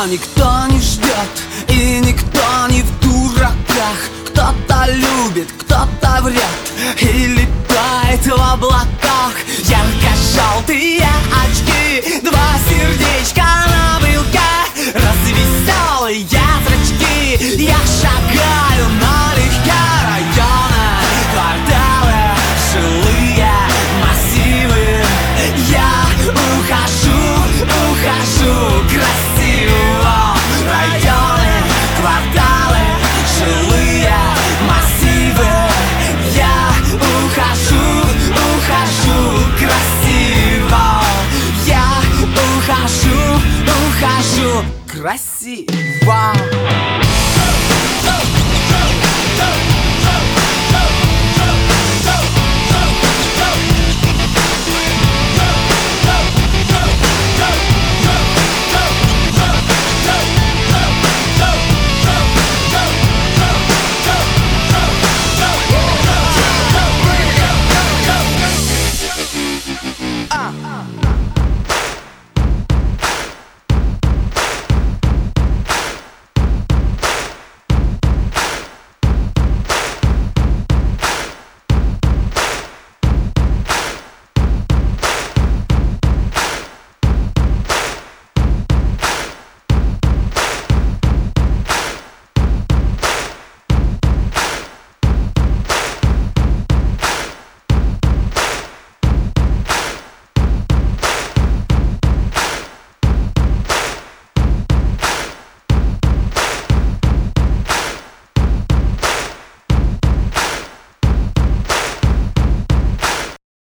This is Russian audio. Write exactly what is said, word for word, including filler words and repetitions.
никто не ждет, и никто не в дураках. Кто-то любит, кто-то врет и летает в облаках. Ярко-желтые очки, два сердечка на брелке, развеселые зрачки. Я шагаю налегке, районы, кварталы, жилые массивы. Я ухожу, ухожу красиво. Районы, кварталы, жилые массивы. Я ухожу, ухожу красиво. Я ухожу, ухожу красиво.